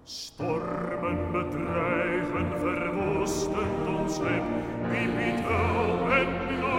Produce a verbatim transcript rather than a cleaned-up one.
Stormen bedreigen, verwoestend ons schip. Wie biedt hulp en